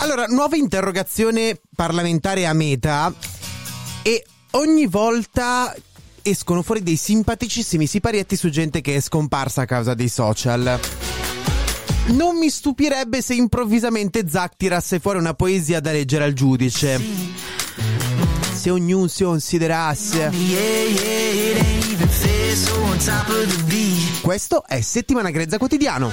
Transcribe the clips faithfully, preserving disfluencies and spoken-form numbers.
Allora, nuova interrogazione parlamentare a Meta e ogni volta escono fuori dei simpaticissimi siparietti su gente che è scomparsa a causa dei social. Non mi stupirebbe se improvvisamente Zac tirasse fuori una poesia da leggere al giudice. Se ognuno si considerasse. Questo è Settimana Grezza Quotidiano,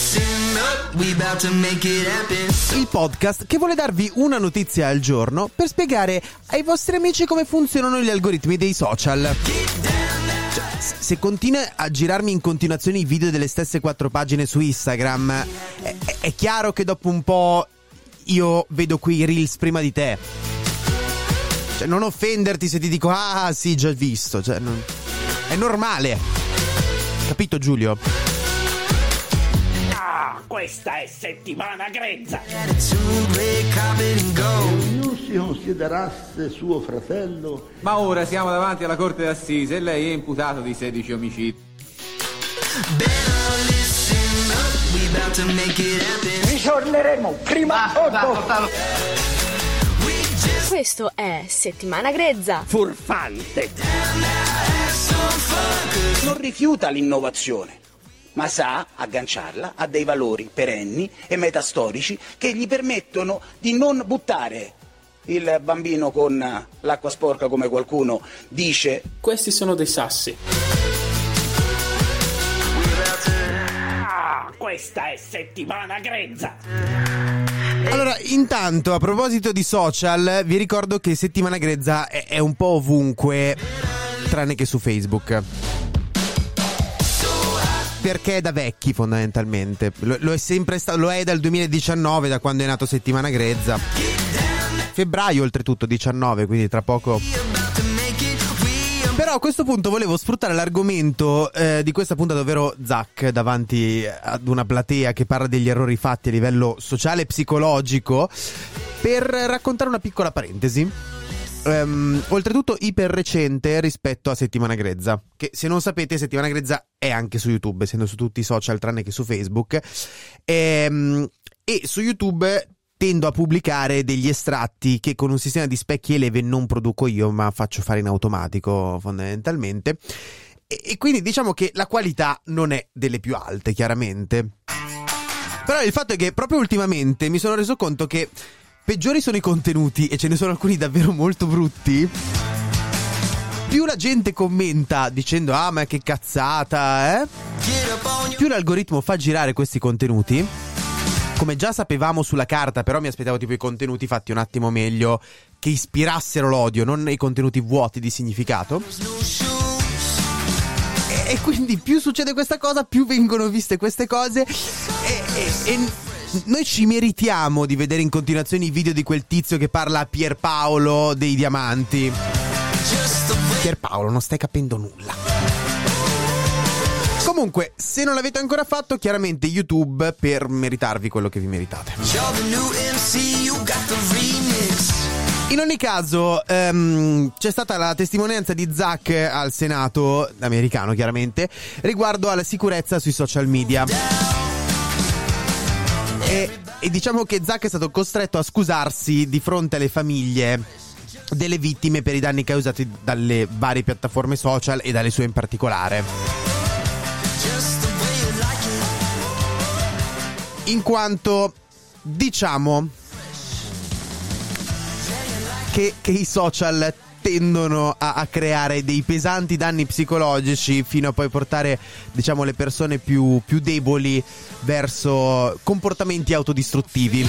il podcast che vuole darvi una notizia al giorno per spiegare ai vostri amici come funzionano gli algoritmi dei social. Cioè, se continua a girarmi in continuazione i video delle stesse quattro pagine su Instagram, è, è chiaro che dopo un po' io vedo qui i reels prima di te. Cioè, non offenderti se ti dico ah sì, già visto. Cioè, non... è normale. Capito, Giulio? Ah, questa è Settimana Grezza. Ognuno si considerasse suo fratello. Ma ora siamo davanti alla corte d'assise e lei è imputato di sedici omicidi. Ritorneremo prima o dopo. Questo è Settimana Grezza. Furfante. Non rifiuta l'innovazione, ma sa agganciarla a dei valori perenni e metastorici che gli permettono di non buttare il bambino con l'acqua sporca, come qualcuno dice. Questi sono dei sassi. Ah, questa è Settimana Grezza. Allora, intanto, a proposito di social, vi ricordo che Settimana Grezza è, è un po' ovunque, tranne che su Facebook. Perché è da vecchi, fondamentalmente. Lo, lo è sempre stato, lo è dal duemiladiciannove, da quando è nato Settimana Grezza. Febbraio, oltretutto, diciannove, quindi tra poco. Però a questo punto volevo sfruttare l'argomento eh, di questa puntata, ovvero Zac davanti ad una platea che parla degli errori fatti a livello sociale e psicologico, per raccontare una piccola parentesi. Um, oltretutto iper recente rispetto a Settimana Grezza, che se non sapete Settimana Grezza è anche su YouTube, essendo su tutti i social tranne che su Facebook, e, um, e su YouTube tendo a pubblicare degli estratti che con un sistema di specchi e leve non produco io, ma faccio fare in automatico fondamentalmente, e, e quindi diciamo che la qualità non è delle più alte, chiaramente. Però il fatto è che proprio ultimamente mi sono reso conto che peggiori sono i contenuti, e ce ne sono alcuni davvero molto brutti, più la gente commenta dicendo ah ma che cazzata, eh? Più l'algoritmo fa girare questi contenuti. Come già sapevamo sulla carta, però mi aspettavo tipo i contenuti fatti un attimo meglio, che ispirassero l'odio, non i contenuti vuoti di significato. E, e quindi più succede questa cosa, più vengono viste queste cose, e... e, e noi ci meritiamo di vedere in continuazione i video di quel tizio che parla a Pierpaolo dei diamanti. Pierpaolo, non stai capendo nulla. Comunque, se non l'avete ancora fatto, chiaramente YouTube per meritarvi quello che vi meritate. In ogni caso, um, c'è stata la testimonianza di Zac al Senato americano, chiaramente, riguardo alla sicurezza sui social media. E, e diciamo che Zac è stato costretto a scusarsi di fronte alle famiglie delle vittime per i danni causati dalle varie piattaforme social e dalle sue in particolare. In quanto diciamo che, che i social tendono a, a creare dei pesanti danni psicologici fino a poi portare, diciamo, le persone più, più deboli verso comportamenti autodistruttivi.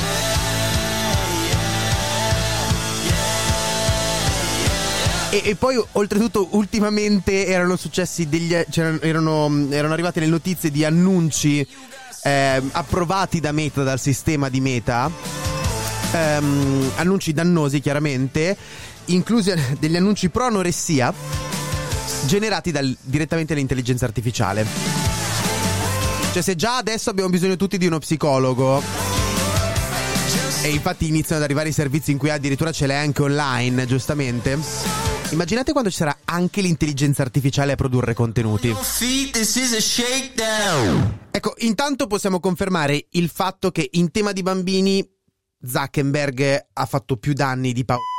E, e poi oltretutto ultimamente erano successi degli c'erano, erano, erano arrivate le notizie di annunci eh, approvati da Meta, dal sistema di Meta, ehm, annunci dannosi chiaramente, inclusi degli annunci pro anoressia generati dal, direttamente dall'intelligenza artificiale. Cioè, se già adesso abbiamo bisogno tutti di uno psicologo, e infatti iniziano ad arrivare i servizi in cui addirittura ce l'hai anche online, giustamente, immaginate quando ci sarà anche l'intelligenza artificiale a produrre contenuti. Ecco, intanto possiamo confermare il fatto che in tema di bambini Zuckerberg ha fatto più danni di Paolo